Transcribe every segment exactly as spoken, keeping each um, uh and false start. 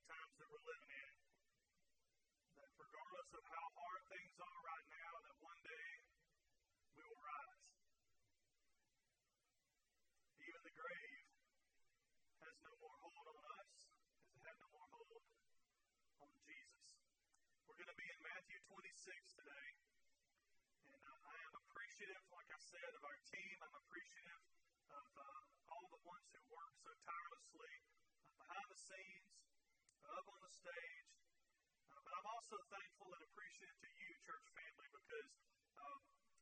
times that we're living in. That regardless of how hard things are right now, that one day we will rise. Even the grave has no more hold on us as it had no more hold on Jesus. We're going to be in Matthew twenty-six today. And uh, I am appreciative, like I said, of our team. I'm appreciative of uh, all the ones who work so tirelessly uh, behind the scenes, up on the stage. Uh, but I'm also thankful and appreciative to you, church family, because um,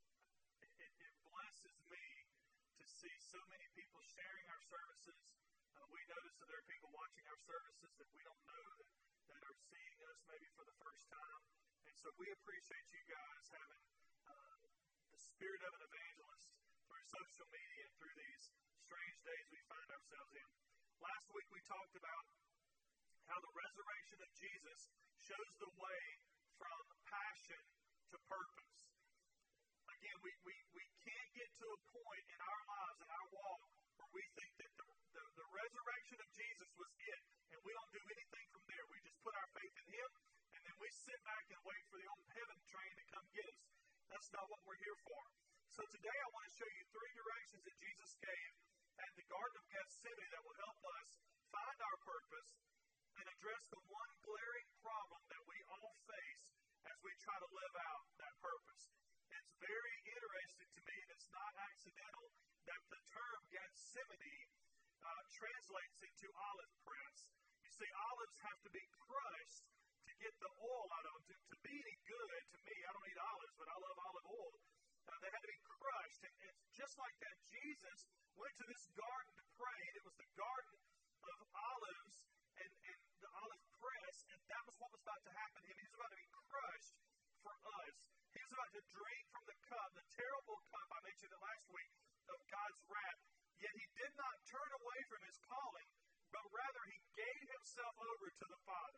it, it blesses me to see so many people sharing our services. Uh, we notice that there are people watching our services that we don't know that, that are seeing us maybe for the first time. And so we appreciate you guys having uh, the spirit of an evangelist through social media and through these strange days we find ourselves in. Last week we talked about how the resurrection of Jesus shows the way from passion to purpose. Again, we, we, we can't get to a point in our lives, in our walk, where we think that the, the, the resurrection of Jesus was it, and we don't do anything from there. We just put our faith in Him, and then we sit back and wait for the old heaven train to come get us. That's not what we're here for. So today I want to show you three directions that Jesus gave at the Garden of Gethsemane that will help us find our purpose and address the one glaring problem that we all face as we try to live out that purpose. It's very interesting to me, and it's not accidental, that the term Gethsemane uh, translates into olive press. You see, olives have to be crushed to get the oil out of them. To, to be any good, to me, I don't eat olives, but I love olive oil. Uh, they had to be crushed. And it's just like that, Jesus went to this garden to pray, and it was the garden of olives and, and the olive press, and that was what was about to happen to him. He was about to be crushed for us. He was about to drink from the cup, the terrible cup, I mentioned it last week, of God's wrath. Yet he did not turn away from his calling, but rather he gave himself over to the Father.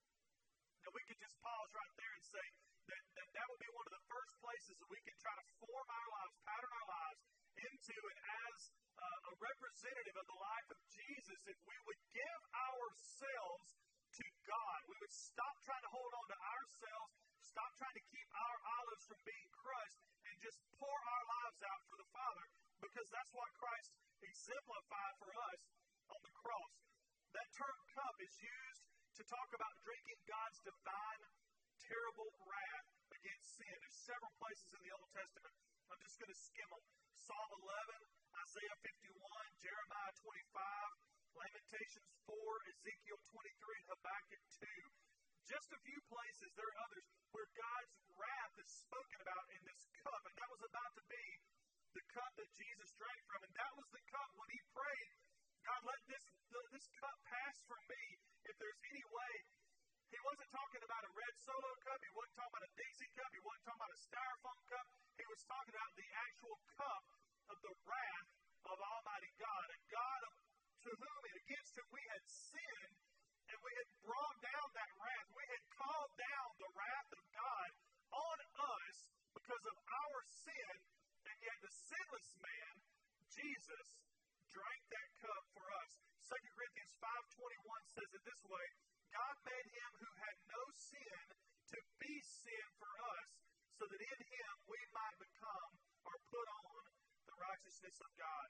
Now we could just pause right there and say that that, that would be one of the first places that we can try to form our lives, pattern our lives into and as uh, a representative of the life of Jesus, if we would give ourselves to God. We would stop trying to hold on to ourselves, stop trying to keep our olives from being crushed, and just pour our lives out for the Father, because that's what Christ exemplified for us on the cross. That term cup is used to talk about drinking God's divine, terrible wrath against sin. There's several places in the Old Testament. I'm just going to skim them. Psalm eleven, Isaiah fifty-one, Jeremiah twenty-five, Lamentations four, Ezekiel twenty-three, and Habakkuk two. Just a few places, there are others, where God's wrath is spoken about in this cup. And that was about to be the cup that Jesus drank from. And that was the cup when he prayed, God, let this, this cup pass from me. If there's any way, he wasn't talking about a red Solo cup. He wasn't talking about a Dixie cup. He wasn't talking about a Styrofoam cup. He was talking about the actual cup of the wrath of Almighty God. A God of, to whom and against whom we had sinned, and we had brought down that wrath. We had called down the wrath of God on us because of our sin, and yet the sinless man, Jesus, drank that cup for us. Second Corinthians five twenty-one says it this way, God made him who had no sin to be sin for us, so that in him we might become or put on the righteousness of God.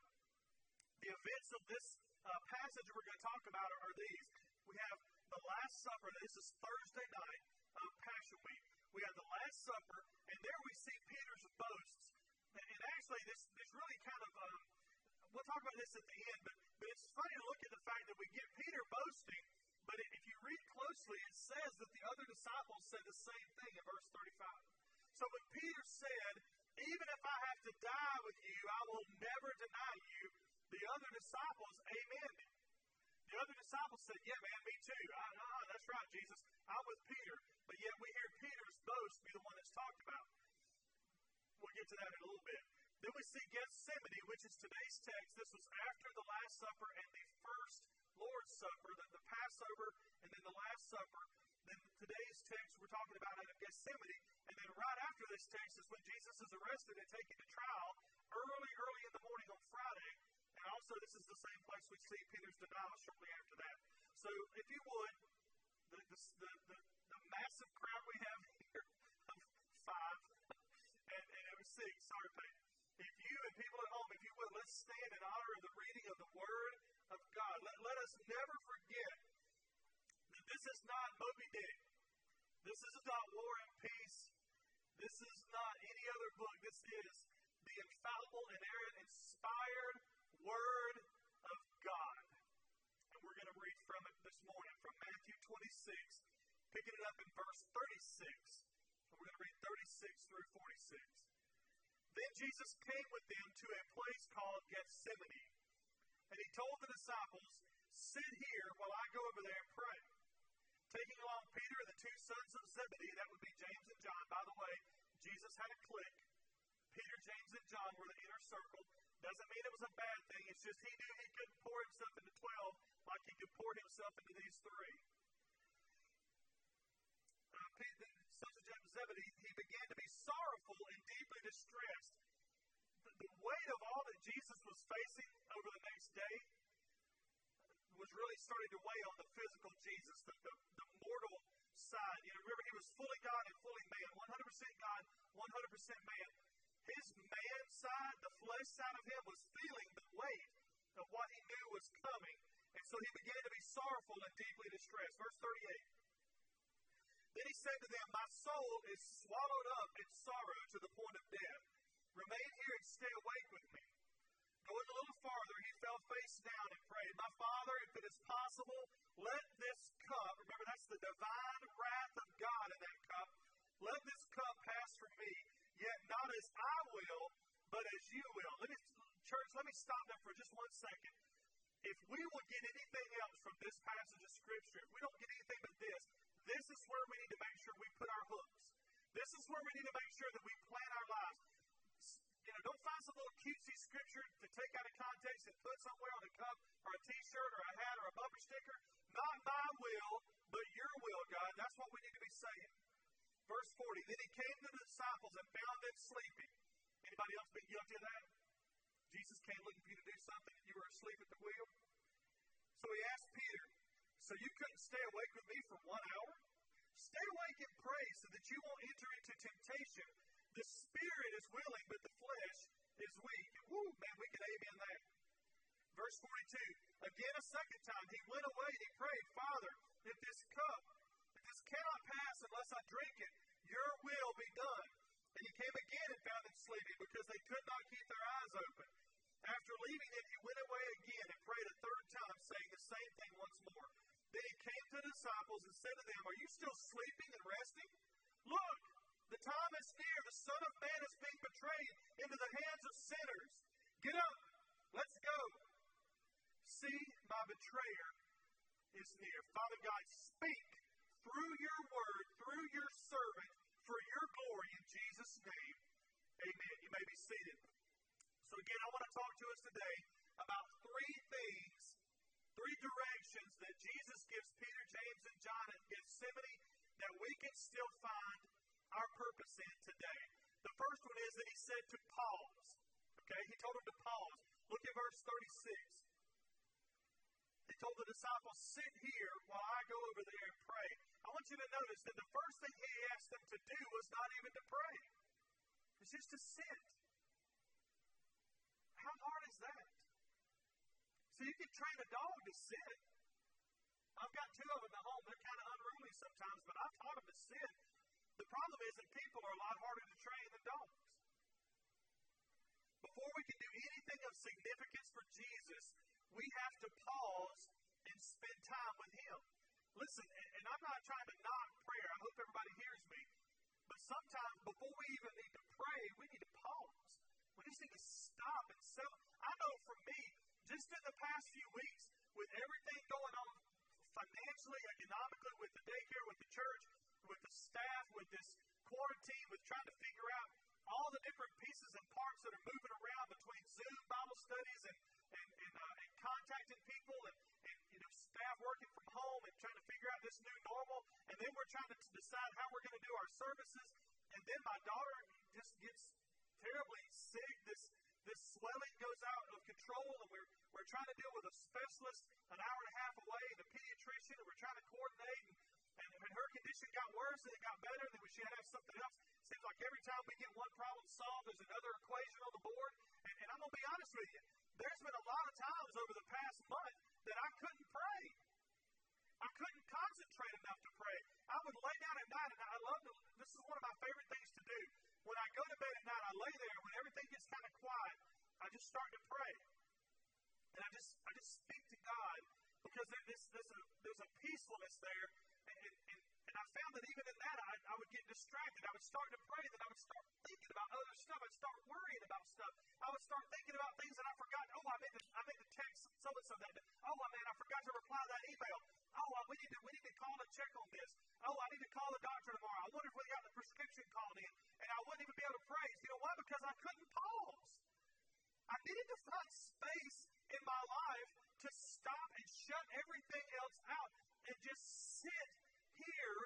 The events of this uh, passage we're going to talk about are, are these. We have the Last Supper. This is Thursday night of Passion Week. We have the Last Supper, and there we see Peter's boasts. And, and actually, this, this really kind of, um, we'll talk about this at the end, but, but it's funny to look at the fact that we get Peter boasting, but if you read closely, it says that the other disciples said the same thing in verse thirty-five. So when Peter said, even if I have to die with you, I will never deny you, the other disciples amened it. The other disciples said, yeah, man, me too. I, uh, that's right, Jesus. I'm with Peter. But yet we hear Peter's boast be the one that's talked about. We'll get to that in a little bit. Then we see Gethsemane, which is today's text. This was after the Last Supper and the first Lord's Supper, the, the Passover, and then the Last Supper. Then today's text we're talking about out of Gethsemane. And then right after this text is when Jesus is arrested and taken to trial early, early in the morning on Friday. And also, this is the same place we see Peter's denial shortly after that. So, if you would, the, the, the, the massive crowd we have here of five, and, and it was six, sorry, Peyton. If you and people at home, if you will, let's stand in honor of the reading of the Word of God. Let, let us never forget that this is not Moby Dick. This is not War and Peace. This is not any other book. This is the infallible, inerrant, inspired Word of God. And we're going to read from it this morning, from Matthew twenty-six, picking it up in verse thirty-six. And we're going to read thirty-six through forty-six. Then Jesus came with them to a place called Gethsemane, and he told the disciples, "Sit here while I go over there and pray." Taking along Peter and the two sons of Zebedee, that would be James and John. By the way, Jesus had a clique. Peter, James, and John were the inner circle. Doesn't mean it was a bad thing. It's just he knew he couldn't pour himself into twelve like he could pour himself into these three. Uh, Peter, the sons of Zebedee, he began to be sorrowful and deeply distressed. The, the weight of all that Jesus was facing over the next day was really starting to weigh on the physical Jesus, the, the, the mortal side. You know, remember, he was fully God and fully man, one hundred percent God, one hundred percent man. His man side, the flesh side of him, was feeling the weight of what he knew was coming. And so he began to be sorrowful and deeply distressed. Verse thirty-eight. Then he said to them, "My soul is swallowed up in sorrow to the point of death. Remain here and stay awake with me." Going a little farther, he fell face down and prayed, "My Father, if it is possible, let this cup," remember that's the divine wrath of God in that cup, "let this cup pass from me, yet not as I will, but as you will." Let me, church, let me stop there for just one second. If we will get anything else from this passage of Scripture, if we don't get anything but this, this is where we need to make sure we put our hooks. This is where we need to make sure that we plan our lives. You know, don't find some little cutesy scripture to take out of context and put somewhere on a cup or a t-shirt or a hat or a bumper sticker. Not my will, but your will, God. That's what we need to be saying. Verse forty, then he came to the disciples and found them sleeping. Anybody else been guilty of that? Jesus came looking for you to do something and you were asleep at the wheel. So he asked Peter, "So you couldn't stay awake with me for one hour? Stay awake and pray so that you won't enter into temptation. The spirit is willing, but the flesh is weak." Woo, man, we can amen that. Verse forty-two, again a second time he went away and he prayed, "Father, if this cup, if this cannot pass unless I drink it, your will be done." And he came again and found them sleeping because they could not keep their eyes open. After leaving them, he went away again and prayed a third time, saying the same thing once more. Then he came to the disciples and said to them, "Are you still sleeping and resting? Look, the time is near. The Son of Man is being betrayed into the hands of sinners. Get up. Let's go. See, my betrayer is near." Father God, speak through your word, through your servant, for your glory in Jesus' name. Amen. You may be seated. So again, I want to talk to us today about three things, three directions that Jesus gives Peter, James, and John at Gethsemane that we can still find our purpose in today. The first one is that he said to pause. Okay, he told them to pause. Look at verse thirty-six. He told the disciples, "Sit here while I go over there and pray." I want you to notice that the first thing he asked them to do was not even to pray. It's just to sit. How hard is that? So you can train a dog to sit. I've got two of them at home. They're kind of unruly sometimes, but I've taught them to sit. The problem is that people are a lot harder to train than dogs. Before we can do anything of significance for Jesus, we have to pause and spend time with him. Listen, and I'm not trying to knock prayer. I hope everybody hears me. But sometimes before we even need to pray, we need to pause. We just need to stop and settle. I know for me, just in the past few weeks, with everything going on financially, economically, with the daycare, with the church, with the staff, with this quarantine, with trying to figure out all the different pieces and parts that are moving around between Zoom Bible studies and and, and, uh, and contacting people and, and you know staff working from home and trying to figure out this new normal, and then we're trying to decide how we're going to do our services, and then my daughter just gets terribly sick. This this swelling goes out of control, and we're we're trying to deal with a specialist an hour and a half away, and a pediatrician, and we're trying to coordinate. And, and, her condition got worse and it got better, and then she had to have something else. Seems like every time we get one problem solved, there's another equation on the board. And, and I'm going to be honest with you, there's been a lot of times over the past month that I couldn't pray. I couldn't concentrate enough to pray. I would lay down at night, and I love to, this is one of my favorite things to do. When I go to bed at night, I lay there, when everything gets kind of quiet, I just start to pray. And I just I just speak to God, because there, there's, there's, a, there's a peacefulness there. And, and, and, and I found that even in that, I, I would get distracted. I would start to pray, then I would start thinking about other stuff. I'd start worrying about stuff. I would start thinking about things that I forgot. Oh, I meant to, I meant to text so-and-so that day. Oh, man, I forgot to reply to that email. Oh, uh, we need to we need to call and check on this. Oh, I need to call the doctor tomorrow. I wonder if we got the prescription called in. And I wouldn't even be able to pray. You know why? Because I couldn't pause. I needed to find space in my life to stop and shut everything else out and just sit here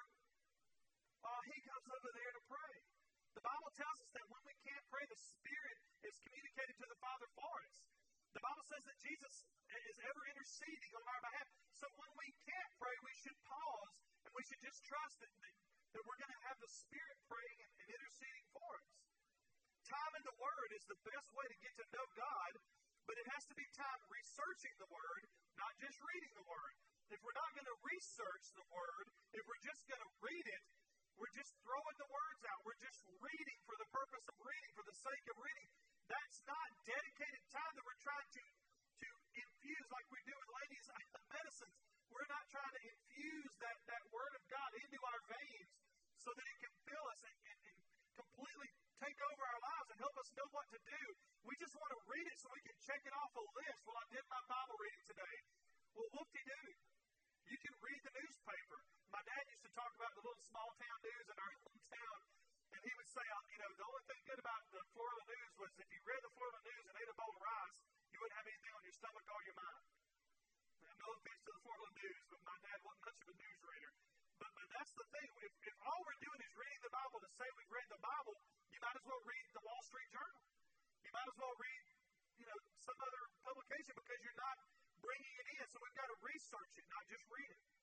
while he comes over there to pray. The Bible tells us that when we can't pray, the Spirit is communicating to the Father for us. The Bible says that Jesus is ever interceding on our behalf. So when we can't pray, we should pause and we should just trust that, that, that we're going to have the Spirit praying and, and interceding for us. Time in the Word is the best way to get to know God, but it has to be time researching the Word, not just reading the Word. If we're not going to research the Word, if we're just going to read it, we're just throwing the words out. We're just reading for the purpose of reading, for the sake of reading. That's not dedicated time that we're trying to, to infuse like we do with ladies' medicines. We're not trying to infuse that, that Word of God into our veins so that it can fill us and, and, and completely take over our lives and help us know what to do. We just want to read it so we can check it off a list. Well, I did my Bible reading today. Well, whoop-de-doo. You can read the newspaper. My dad used to talk about the little small town news in our hometown, and he would say, you know, the only thing good about the Florida news was if you read the Florida news and ate a bowl of rice, you wouldn't have anything on your stomach or your mind. And no offense to the Florida news, but my dad wasn't much of a news reader. But, but that's the thing. If, if all we're doing is reading the Bible to say we've read the Bible, you might as well read the Wall Street Journal. You might as well read, you know, some other publication because you're not bringing it in. So we've got to research it, not just read it.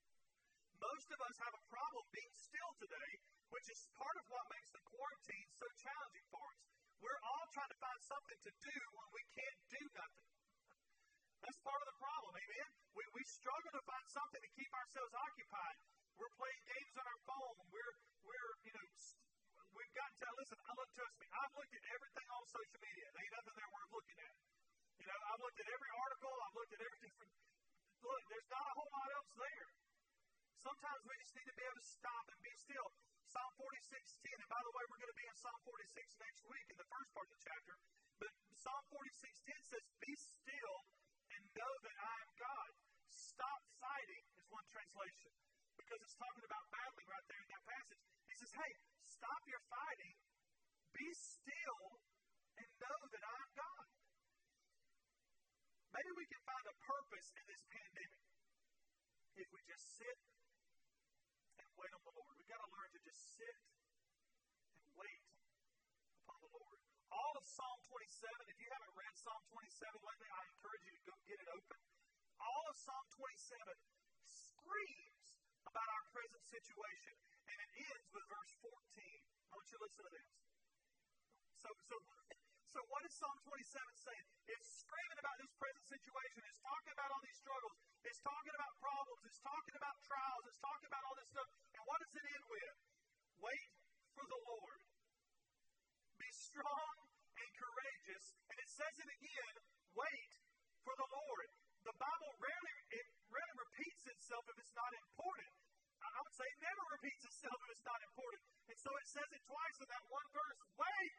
Most of us have a problem being still today, which is part of what makes the quarantine so challenging for us. We're all trying to find something to do when we can't do nothing. That's part of the problem, amen? We, we struggle to find something to keep ourselves occupied. We're playing games on our phone. We're, we're you know, we've got to, listen, I look, trust me, I've looked at everything on social media. There ain't nothing there worth looking at. You know, I've looked at every article. I've looked at every different, look, there's not a whole lot else there. Sometimes we just need to be able to stop and be still. Psalm forty-six ten, and by the way, we're going to be in Psalm forty-six next week in the first part of the chapter. But Psalm forty-six ten says, be still and know that I am God. Stop fighting is one translation. Because it's talking about battling right there in that passage. He says, hey, stop your fighting, be still, and know that I am God. Maybe we can find a purpose in this pandemic if we just sit and wait on the Lord. We've got to learn to just sit and wait upon the Lord. All of Psalm twenty-seven, if you haven't read Psalm twenty-seven lately, I encourage you to go get it open. All of Psalm twenty-seven screams about our present situation, and it ends with verse fourteen. I want you to listen to this. So, so, so what is Psalm twenty-seven saying? It's screaming about this present situation. It's talking about all these struggles. It's talking about problems. It's talking about trials. It's talking about all this stuff. And what does it end with? Wait for the Lord. Be strong and courageous. And it says it again, wait for the Lord. The Bible rarely, it rarely repeats itself if it's not important. I would say it never repeats itself if it's not important. And so it says it twice in that one verse. Wait.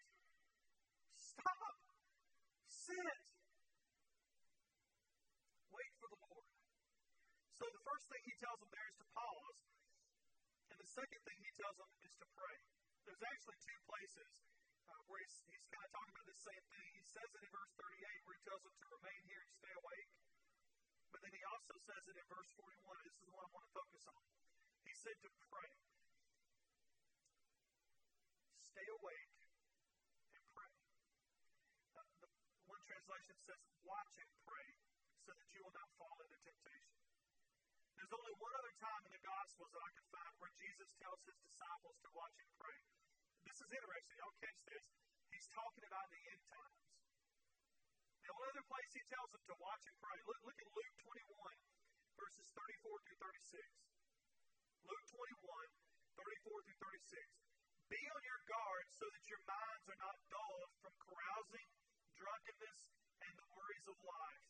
Stop. Sit. Wait for the Lord. So the first thing he tells them there is to pause. And the second thing he tells them is to pray. There's actually two places uh, where he's, he's kind of talking about this same thing. He says it in verse thirty-eight where he tells them to remain here and stay awake. But then he also says it in verse forty-one. This is the one I want to focus on. He said to pray. Stay awake and pray. Uh, the one translation says, watch and pray so that you will not fall into temptation. There's There's only one other time in the Gospels that I can find where Jesus tells his disciples to watch and pray. This is interesting. Y'all catch this. He's talking about the end times. The only other place he tells them to watch and pray. Look, look at Luke twenty-one, verses thirty-four through thirty-six. Luke twenty-one, thirty-four through thirty-six. Be on your guard so that your minds are not dulled from carousing, drunkenness, and the worries of life.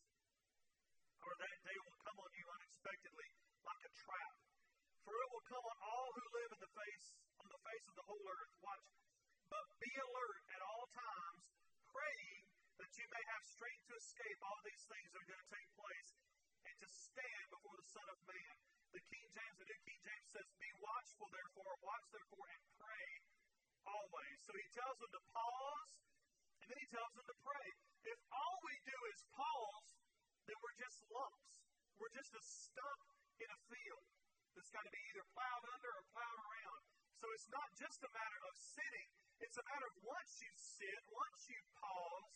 Or that day will come on you unexpectedly like a trap. For it will come on all who live in the face, on the face of the whole earth. Watch. But be alert at all times, praying that you may have strength to escape all these things that are going to take place and to stand before the Son of Man. The King James, the New King James says, be watchful therefore, watch therefore, and pray always. So he tells them to pause, and then he tells them to pray. If all we do is pause, then we're just lumps. We're just a stump in a field that's got to be either plowed under or plowed around. So it's not just a matter of sitting. It's a matter of once you sit, once you pause,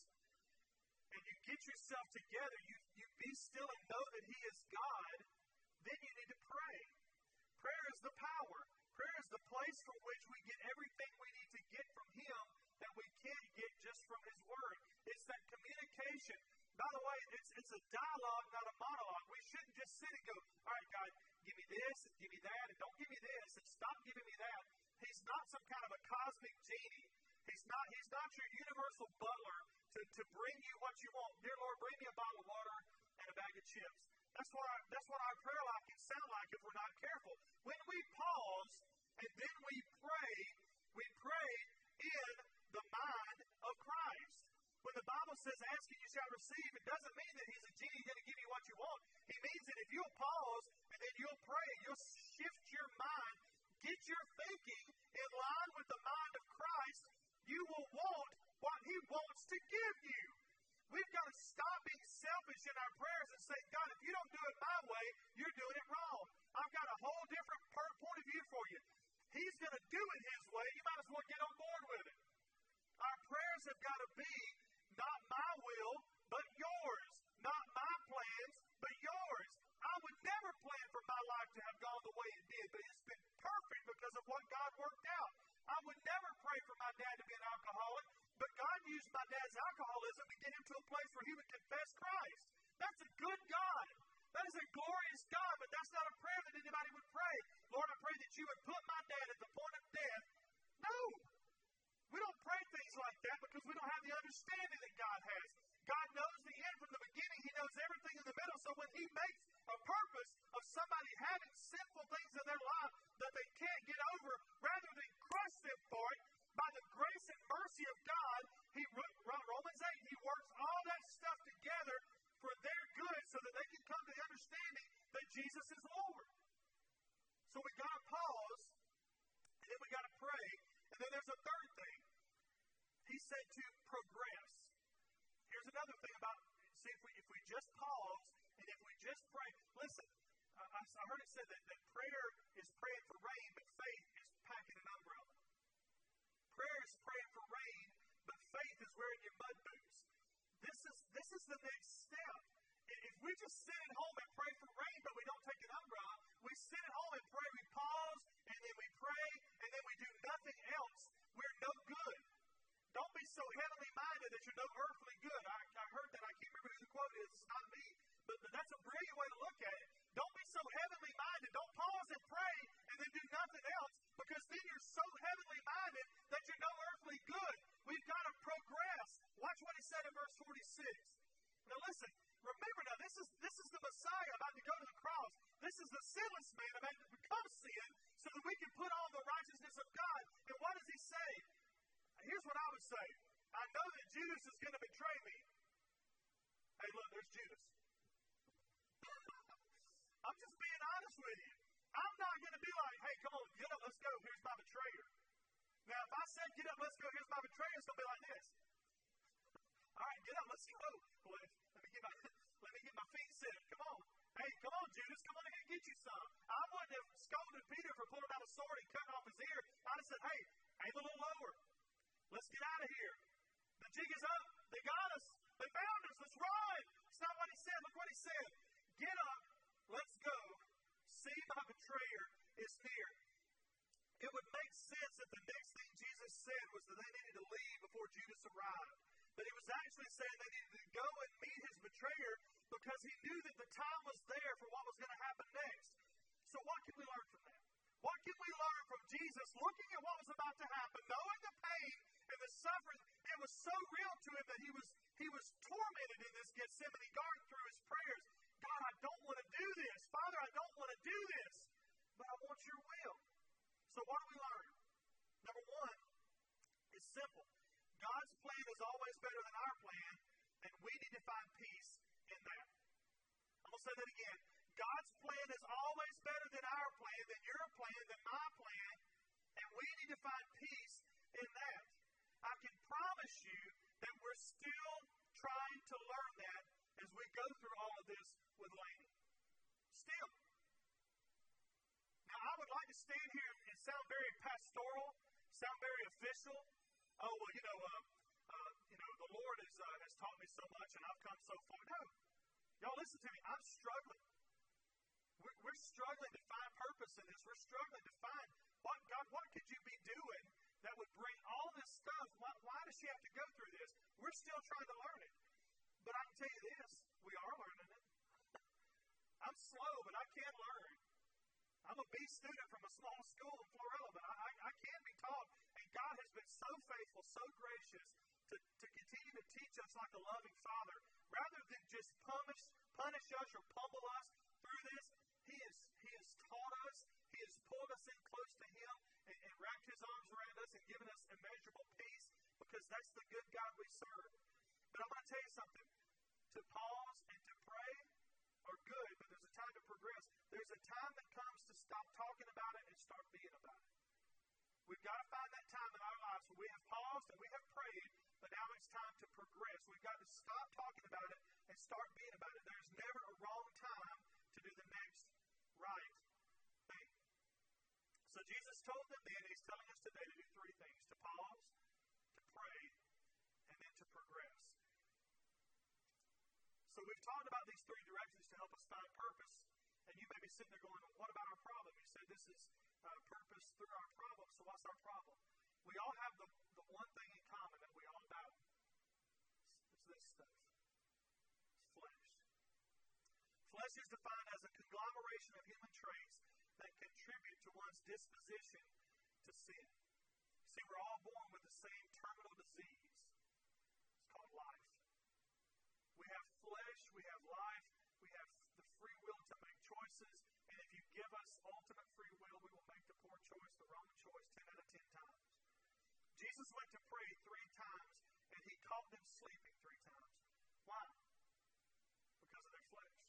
and you get yourself together, you, you be still and know that he is God, then you need to pray. Prayer is the power. Prayer is the place from which we get everything we need to get from him that we can't get just from his word. It's that communication. By the way, it's, it's a dialogue, not a monologue. We shouldn't just sit and go, all right, God, give me this and give me that, and don't give me this and stop giving me that. He's not some kind of a cosmic genie. He's not, he's not your universal butler to, to bring you what you want. Dear Lord, bring me a bottle of water and a bag of chips. That's what our, that's what our prayer life can sound like if we're not careful. When we pause and then we pray, we pray in the mind of Christ. When the Bible says, ask and you shall receive, it doesn't mean that he's a genie going to give you what you want. It means that if you'll pause and then you'll pray, you'll shift your mind, get your thinking in line with the mind of Christ, you will want what he wants to give you. We've got to stop being selfish in our prayers and say, God, if you don't do it my way, you're doing it wrong. I've got a whole different point of view for you. He's going to do it his way. You might as well get on board with it. Our prayers have got to be not my will, but yours. Not my plans, but yours. I would never plan for my life to have gone the way it did, but it's been perfect because of what God worked out. I would never pray for my dad to be an alcoholic, but God used my dad's alcoholism to get him to a place where he would confess Christ. That's a good God. That is a glorious God, but that's not a prayer that anybody would pray. Lord, I pray that you would put my dad at the point of death. No. We don't pray things like that because we don't have the understanding that God has. God knows the end from the beginning. He knows everything in the middle. So when he makes a purpose of somebody having sinful things in their life that they can't get over, rather than crush them for it, by the grace and mercy of God, he, Romans eight, he works all that stuff together for their good so that they can come to the understanding that Jesus is Lord. So we got to pause, and then we got to pray, and then there's a third thing. He said to progress. Here's another thing about, see, if we, if we just pause, and if we just pray, listen, I, I heard it said that, that prayer is praying for rain, but faith is packing an umbrella. Prayer is praying for rain, but faith is wearing your mud boots. This is this is the next step. If we just sit at home and pray for rain, but we don't take an umbrella, we sit at home and pray, we pause, and then we pray, and then we do nothing else, we're no good. Don't be so heavenly minded that you're no earthly good. I, I heard that. I can't remember who the quote is. It's not me. But, but that's a brilliant way to look at it. Don't be so heavenly minded. Don't pause and pray and then do nothing else, because then you're so heavenly minded that you're no earthly good. We've got to progress. Watch what he said in verse forty-six. Now listen, remember now, this is this is the Messiah about to go to the cross. This is the sinless man about to become sin so that we can put on the righteousness of God. And what does he say? Here's what I would say. I know that Judas is going to betray me. Hey, look, there's Judas. I'm just being honest with you. I'm not going to be like, hey, come on, get up, let's go. Here's my betrayer. Now, if I said, get up, let's go, here's my betrayer, it's going to be like this. All right, get up, let's go. Well, let me get my, let me get my feet set. Come on. Hey, come on, Judas, come on ahead and get you some. I wouldn't have scolded Peter for pulling out a sword and cutting off his ear. I'd have said, hey, aim a little lower. Let's get out of here. The jig is up. They got us. They found us. Let's run. It's not what he said. Look what he said. Get up. Let's go. betrayer is near. It would make sense that the next thing Jesus said was that they needed to leave before Judas arrived. But he was actually saying they needed to go and meet his betrayer because he knew that the time was there for what was going to happen next. So what can we learn from that? What can we learn from Jesus looking at what was about to happen, knowing the pain and the suffering? It was so real to him that he was he was tormented in this Gethsemane garden through his prayers. God, I don't want to do this. Father, I don't want to do this, but I want your will. So what do we learn? Number one is simple. God's plan is always better than our plan, and we need to find peace in that. I'm going to say that again. God's plan is always better than our plan, than your plan, than my plan, and we need to find peace in that. I can promise you that we're still trying to learn that as we go through all of this with Laney. Still. Now, I would like to stand here and sound very pastoral, sound very official. Oh, well, you know, uh, uh, you know, the Lord is, uh, has taught me so much, and I've come so far. No. Y'all listen to me. I'm struggling. We're, we're struggling to find purpose in this. We're struggling to find, what God, what could you be doing that would bring all this stuff? Why, why does she have to go through this? We're still trying to learn it. But I can tell you this, we are learning it. I'm slow, but I can learn. I'm a B student from a small school in Florella, but I, I, I can be taught. And God has been so faithful, so gracious to, to continue to teach us like a loving Father. Rather than just punish, punish us or pummel us through this, He has, he has taught us, He has pulled us in close to Him and, and wrapped His arms around us and given us immeasurable peace because that's the good God we serve. But I'm going to tell you something. To pause and to pray are good, but there's a time to progress. There's a time that comes to stop talking about it and start being about it. We've got to find that time in our lives where we have paused and we have prayed, but now it's time to progress. We've got to stop talking about it and start being about it. There's never a wrong time to do the next right thing. So Jesus told them then, and He's telling us today to do three things: to pause, to pray, and then to progress. So we've talked about these three directions to help us find purpose. And you may be sitting there going, well, what about our problem? You said this is uh, purpose through our problem. So what's our problem? We all have the, the one thing in common that we all know. It's, it's this stuff. It's flesh. Flesh is defined as a conglomeration of human traits that contribute to one's disposition to sin. See, we're all born with the same terminal disease. It's called life. We have flesh, we have life, we have the free will to make choices, and if you give us ultimate free will, we will make the poor choice, the wrong choice, ten out of ten times. Jesus went to pray three times, and He caught them sleeping three times. Why? Because of their flesh.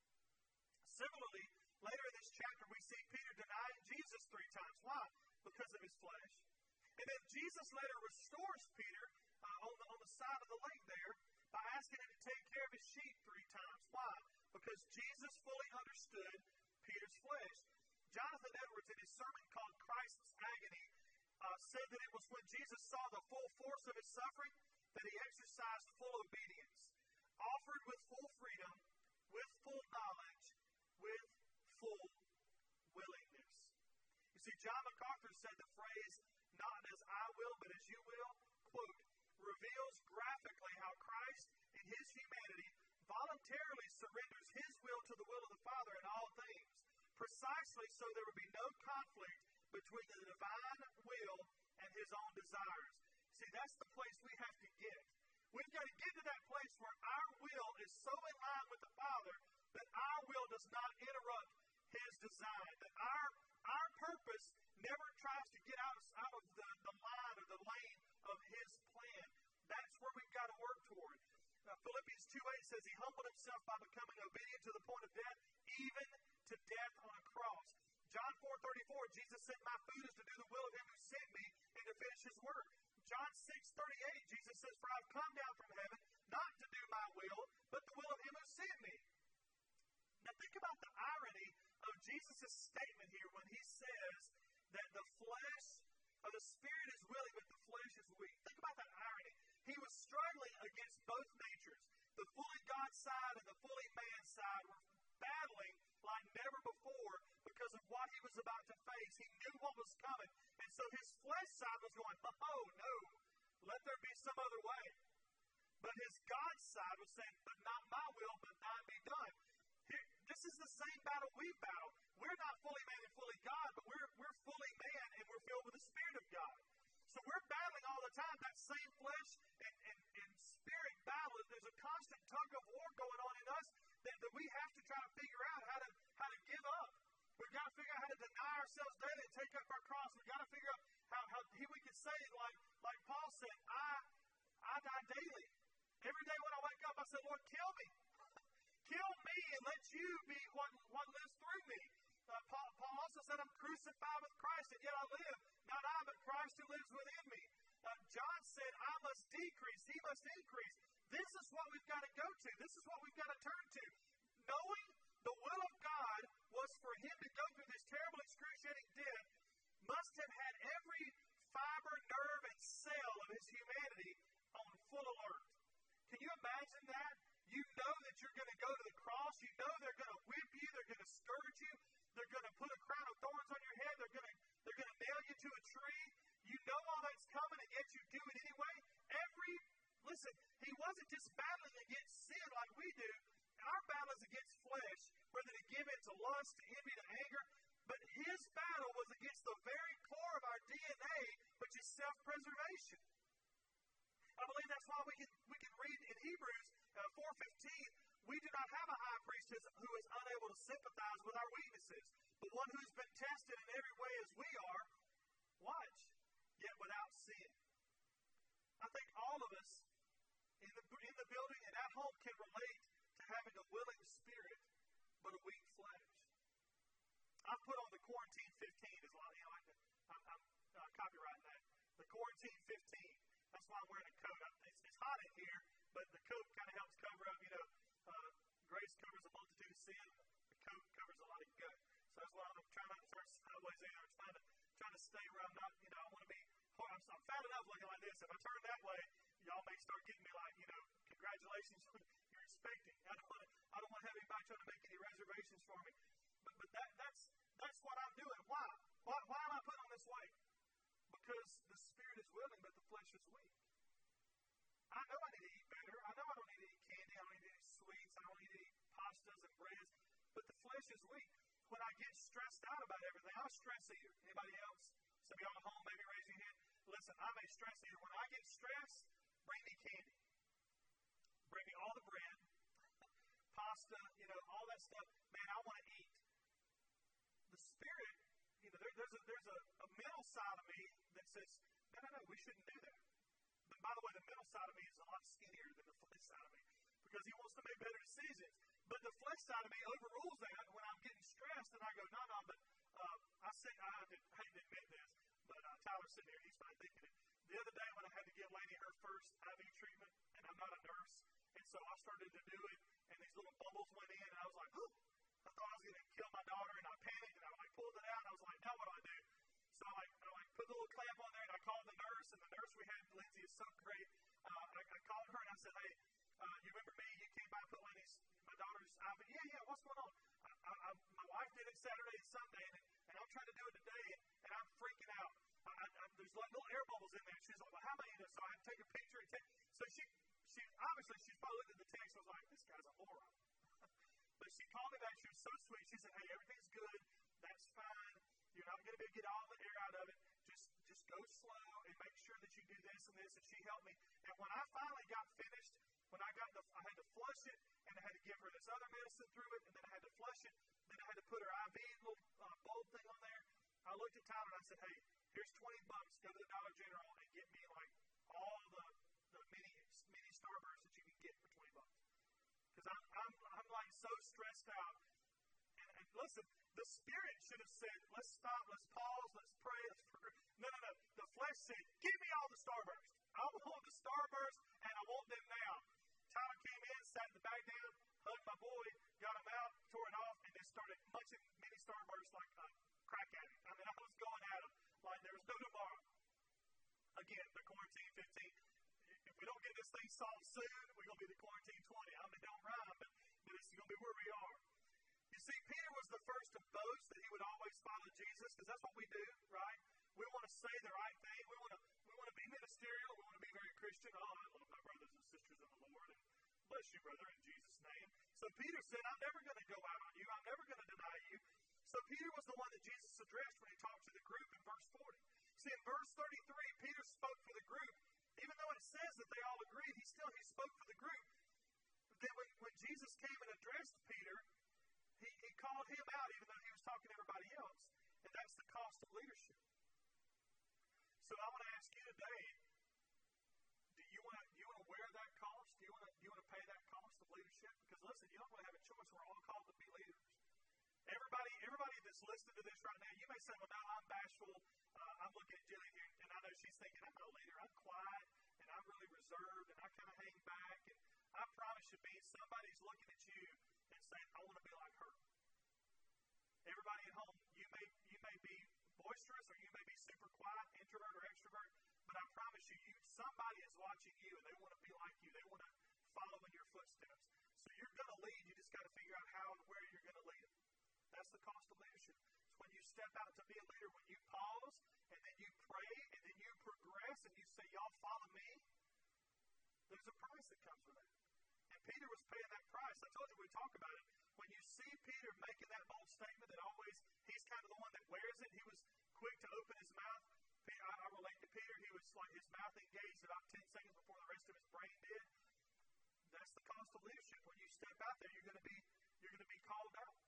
Similarly, later in this chapter, we see Peter denying Jesus three times. Why? Because of his flesh. And then Jesus later restores Peter uh, on, the, on the side of the lake there by asking him to take care of his sheep three times. Why? Because Jesus fully understood Peter's flesh. Jonathan Edwards, in his sermon called Christ's Agony, uh, said that it was when Jesus saw the full force of His suffering that He exercised full obedience, offered with full freedom, with full knowledge, with full willingness. You see, John MacArthur said the phrase, not as I will, but as you will, quote, reveals graphically how Christ, in His humanity, voluntarily surrenders His will to the will of the Father in all things, precisely so there would be no conflict between the divine will and His own desires. See, that's the place we have to get. We've got to get to that place where our will is so in line with the Father that our will does not interrupt His design, that our our purpose never tries to get out, out of the, the line or the lane of His plan. That's where we've got to work toward. Uh, Philippians two eight says He humbled Himself by becoming obedient to the point of death, even to death on a cross. John four thirty-four, Jesus said, my food is to do the will of Him who sent me and to finish His work. John six thirty-eight, Jesus says, for I've come down from heaven not to do my will, but the will of Him who sent me. Now think about the irony of Jesus' statement here when He says that the flesh, or the spirit is willing, but the flesh is weak. Think about that irony. He was struggling against both natures. The fully God side and the fully man side were battling like never before because of what He coming. And so his flesh side was going, oh, no, let there be some other way. But his God side was saying, but not my will, but thine be done. Here, this is the same battle we battle. We're not fully man and fully God, but we're, we're fully man and we're filled with the Spirit of God. So we're battling all the time. That same flesh and, and, and spirit battle, there's a constant tug of war going on in us that, that we have to try to figure out how to how to give up. We've got to figure out how to deny ourselves daily and take up our cross. We've got to figure out how, how he, we can say it like, like Paul said, I, I die daily. Every day when I wake up, I say, Lord, kill me. Kill me and let you be what, what lives through me. Uh, Paul, Paul also said, I'm crucified with Christ, and yet I live. Not I, but Christ who lives within me. Uh, John said, I must decrease, he must increase. This is what we've got to go to. This is what we've got to turn to. Knowing the will of God was for him to go through this terrible, excruciating death, must have had every fiber, nerve, and cell of his humanity on full alert. Can you imagine that? You know that you're going to go to the cross. You know they're going to whip you. They're going to scourge you. They're going to put a crown of thorns on your head. They're going to they're going to nail you to a tree. You know all that's coming, and yet you do it anyway. Every listen, he wasn't just battling against sin like we do. Our battle is against flesh, whether to give in to lust, to envy, to anger. But his battle was against the very core of our D N A, which is self-preservation. I believe that's why we can we can read in Hebrews uh, four fifteen, we do not have a high priest who is unable to sympathize with our weaknesses, but one who has been tested in every way as we are, watch, yet without sin. I think all of us in the in the building and at home can relate to having a willing spirit, but a weak flesh. I've put on the quarantine fifteen as well. You know, I'm, I'm uh, copyrighting that. The quarantine fifteen. That's why I'm wearing a coat. It's, it's hot in here, but the coat kind of helps cover up, you know, uh, grace covers a multitude of sin. The coat covers a lot of gut. So that's why I'm trying not to turn sideways either. I'm trying to, trying to stay where I'm not, you know, I want to be, I'm, I'm fat enough looking like this. If I turn that way, y'all may start getting me like, you know, congratulations, you're expecting. I don't want to, I don't want to have anybody trying to make any reservations for me. But, but that, that's, that's what I'm doing. Why? Why, why am I putting on this weight? Because the spirit is willing, but the flesh is weak. I know I need to eat better. I know I don't need to eat candy. I don't need to eat sweets. I don't need to eat pastas and breads. But the flesh is weak. When I get stressed out about everything, I'm a stress eater. Anybody else? Some of y'all at home, maybe raise your hand. Listen, I'm a stress eater. When I get stressed, bring me candy. Bring me all the bread, pasta, you know, all that stuff. Man, I want to eat. The spirit, you know, there, there's a there's a, a mental side of me that says, no, no, no, we shouldn't do that. But by the way, the mental side of me is a lot skinnier than the flesh side of me because he wants to make better decisions. But the flesh side of me overrules that when I'm getting stressed and I go, no, no, but uh, I say, I, did, I hate to admit this, but uh, Tyler's sitting here, he's probably thinking it. The other day when I had to give Lady her first I V treatment, and I'm not a nurse, and so I started to do it, and these little bubbles went in, and I was like, oh, I thought I was going to kill my daughter, and I panicked, and I like pulled it out, and I was like, now what do I do? So I like, I like put the little clamp on there, and I called the nurse, and the nurse we had, Lindsay, is so great. Uh, I, I called her, and I said, hey, uh, you remember me? You came by and put Lady's, my daughter's I V. Yeah, yeah, what's going on? I, I, I, my wife did it Saturday and Sunday, and, and I'm trying to do it today, and, and I'm freaking out. I, I, I, there's like little air bubbles in there. She's like, well, how many? You know, so I had to take a picture and take. So she, she obviously, she's probably looked at the text and was like, this guy's a moron. But she called me back. She was so sweet. She said, hey, everything's good. That's fine. You're not going to be able to get all the air out of it. Just, just go slow and make sure that you do this and this. And she helped me. And when I finally got finished, when I got the, I had to flush it, and I had to give her this other medicine through it, and then I had to flush it. Then I had to put her I V little uh, bulb thing on there. I looked at Tyler and I said, hey, here's twenty bucks. Go to the Dollar General and get me like all the, the mini mini Starbursts that you can get for twenty bucks. Because I'm, I'm, I'm like so stressed out. And, and listen, the spirit should have said, let's stop, let's pause, let's pray, let's pray. No, no, no. The flesh said, give me all the Starbursts. I want the Starbursts and I want them now. Tyler came in, sat the bag down, hugged my boy, got him out, tore it off, and then started munching mini Starbursts like a crack addict. I mean, I was going at him like there was no tomorrow. Again, the quarantine fifteen. If we don't get this thing solved soon, we're going to be the quarantine twenty. I mean, it don't rhyme, but, but it's going to be where we are. You see, Peter was the first to boast that he would always follow Jesus, because that's what we do, right? say the right thing. We want to we want to be ministerial. We want to be very Christian. Oh, I love my brothers and sisters in the Lord. And bless you, brother, in Jesus' name. So Peter said, I'm never going to go out on you. I'm never going to deny you. So Peter was the one that Jesus addressed when he talked to the group in verse forty. See, in verse thirty-three, Peter spoke for the group. Even though it says that they all agreed, he still he spoke for the group. But then when, when Jesus came and addressed Peter, he, he called him out even though he was talking to everybody else. And that's the cost of leadership. So I want to ask you today, do you want to do you want to wear that cost? Do you want to do you want to pay that cost of leadership? Because listen, you don't really have a choice. We're all called to be leaders. Everybody, everybody that's listening to this right now, you may say, well, no, I'm bashful. Uh, I'm looking at Jillian here, and I know she's thinking, I'm not a leader. I'm quiet, and I'm really reserved, and I kind of hang back. And I promise you, being somebody's looking at you and saying, I want to be like her. Everybody at home, you may you may be boisterous, or you may be super quiet, introvert or extrovert, but I promise you, you somebody is watching you, and they want to be like you. They want to follow in your footsteps. So you're going to lead. You just got to figure out how and where you're going to lead them. That's the cost of leadership. It's when you step out to be a leader, when you pause, and then you pray, and then you progress, and you say, y'all follow me. There's a price that comes with that. And Peter was paying that price. I told you we'd talk about it. When you see Peter making that bold statement that always, he's kind of the one that wears it. He was quick to open his mouth. I, I relate to Peter. He was like his mouth engaged about ten seconds before the rest of his brain did. That's the cost of leadership. When you step out there, you're going to be you're going to be called out.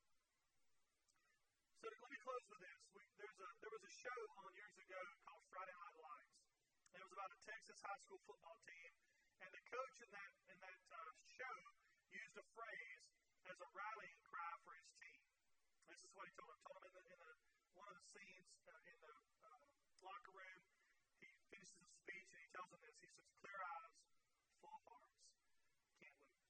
So let me close with this. We, there's a, there was a show on years ago called Friday Night Lights. It was about a Texas high school football team, and the coach in that in that uh, show used a phrase as a rallying cry for his team. This is what he told him. Told him in, the, in the, one of the scenes uh, in the uh, locker room. He finishes his speech and he tells them this. He says, "Clear eyes, full hearts, can't lose.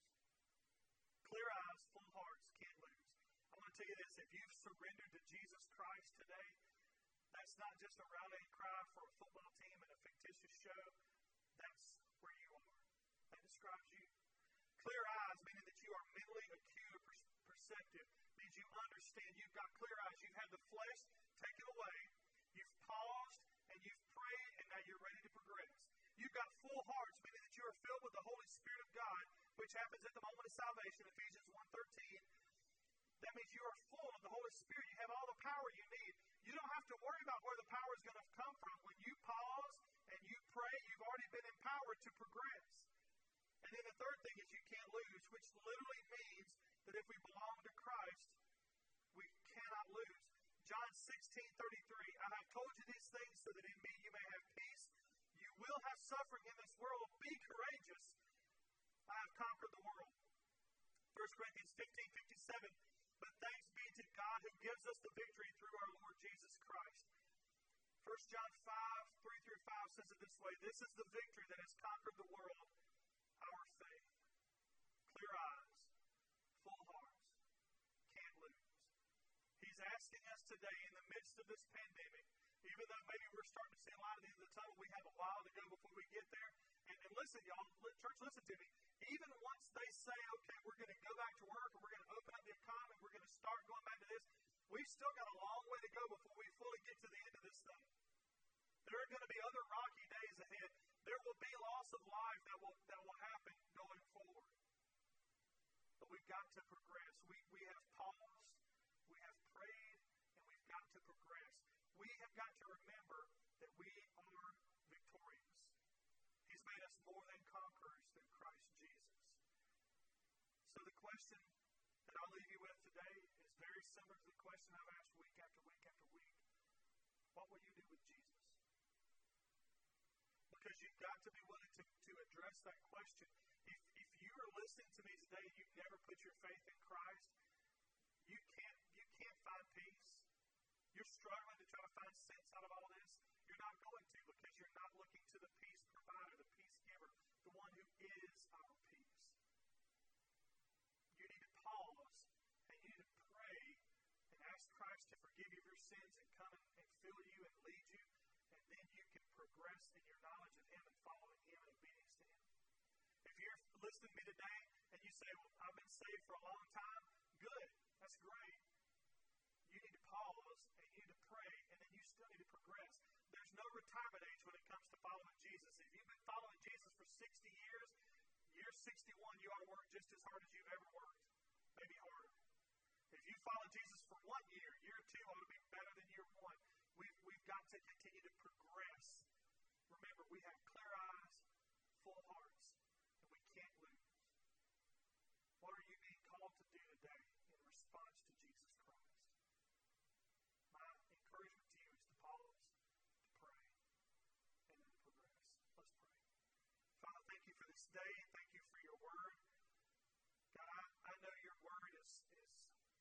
Clear eyes, full hearts, can't lose." I want to tell you this, if you've surrendered to Jesus Christ today, that's not just a rallying cry for a football team and a fictitious show. That's where you are. That describes you. Clear eyes, meaning that you are mentally acute or per- perceptive, means you understand. You've got clear eyes. You've had the flesh taken away. You've paused and you've prayed, and now you're ready to progress. You've got full hearts, meaning that you are filled with the Holy Spirit of God, which happens at the moment of salvation, Ephesians one thirteen. That means you are full of the Holy Spirit. You have all the power you need. You don't have to worry about where the power is going to come from. When you pause and you pray, you've already been empowered to progress. And then the third thing is you can't lose, which literally means that if we belong to Christ, we cannot lose. John sixteen thirty-three, I have told you these things so that in me you may have peace. You will have suffering in this world. Be courageous. I have conquered the world. First Corinthians fifteen fifty-seven, but thanks be to God who gives us the victory through our Lord Jesus Christ. First John five, three through five says it this way, this is the victory that has conquered the world, our faith. Clear eyes, full hearts, can't lose. He's asking us today in the midst of this pandemic, even though maybe we're starting to see a light at the end of the tunnel, we have a while to go before we get there. And, and listen, y'all, church, listen to me. Even once they say, okay, we're going to go back to work, or we're going to open up the economy, we're going to start going back to this, we've still got a long way to go before we fully get to the end of this thing. There are going to be other rocky days ahead. There will be loss of life that will that will happen going forward. But we've got to progress. We we have paused, we have prayed, and we've got to progress. We have got to remember that we are victorious. He's made us more than conquerors through Christ Jesus. So the question that I'll leave you with today is very similar to the question I've asked week after week after week. What will you do with Jesus? Because you've got to be willing to, to address that question. If, if you are listening to me today and you've never put your faith in Christ, you can't, you can't find peace. You're struggling to try to find sense out of all this. You're not going to because you're not looking to the peace provider, the peace giver, the one who is our peace. You need to pause and you need to pray and ask Christ to forgive you of your sins and come and, and fill you and lead you, and then you can progress in your knowledge of Him and following Him and obedience to Him. If you're listening to me today and you say, well, I've been saved for a long time, good, that's great. You need to pause and you need to pray, and then you still need to progress. There's no retirement age when it comes to following Jesus. If you've been following Jesus for sixty years, year sixty-one, you ought to work just as hard as you've ever worked, maybe harder. If you follow Jesus for one year, year two ought to be better than year one. We've, we've got to continue to progress. Remember, we have clear eyes, full hearts, and we can't lose. What are you being called to do today in response to Jesus Christ? My encouragement to you is to pause, to pray, and then to progress. Let's pray. Father, thank you for this day. Thank you for your word. God, I, I know your word is, is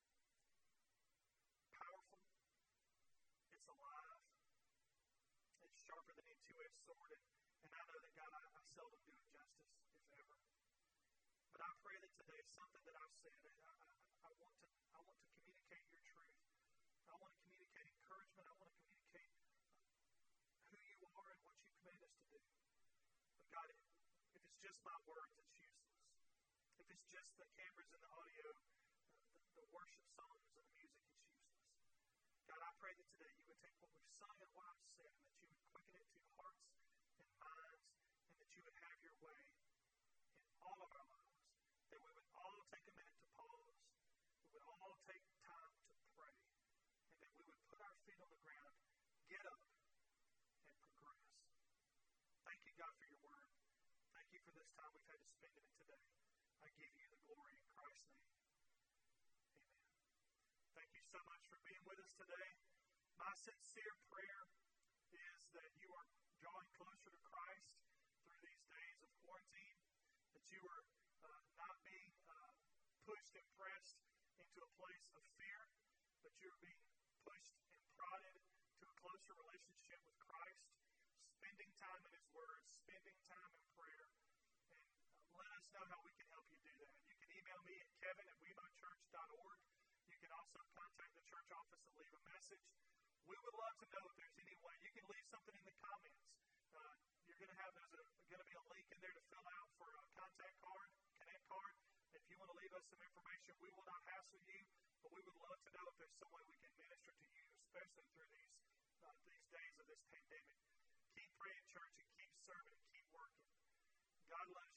powerful. It's alive. It's sharper than any two-edged sword. And, and I know that, God, I, I seldom do it justice, if ever. But I pray that today, something that I've said, I, I, I, want to, I want to communicate your truth. I want to communicate encouragement. I want to communicate who you are and what you command us to do. But God, if it's just my words, it's useless. If it's just the cameras and the audio, the, the, the worship songs and the music, it's useless. God, I pray that today you would take what we've sung and what I've said, and that you would quicken it to hearts and minds, and that you would have your way in all of our lives. That we would all take a minute to pause. We would all take time to pray. And that we would put our feet on the ground, get up, and progress. Thank you, God, for your word. Thank you for this time we've had to spend in it today. I give you the glory in Christ's name. Amen. Thank you so much for being with us today. My sincere prayer is that you are drawing closer to Christ through these days of quarantine, that you are uh, not being uh, pushed and pressed into a place of fear, but you are being pushed and prodded to a closer relationship with Christ, spending time in His Word, spending time in prayer. And uh, let us know how we can help you do that. You can email me at kevin at wemo church dot org. You can also contact the church office and leave a message. We would love to know if there's any way. You can leave something in the comments. Uh, you're going to have, there's going to be a link in there to fill out for a contact card, connect card. If you want to leave us some information, we will not hassle you, but we would love to know if there's some way we can minister to you, especially through these uh, these days of this pandemic. Keep praying, church, and keep serving, and keep working. God loves you.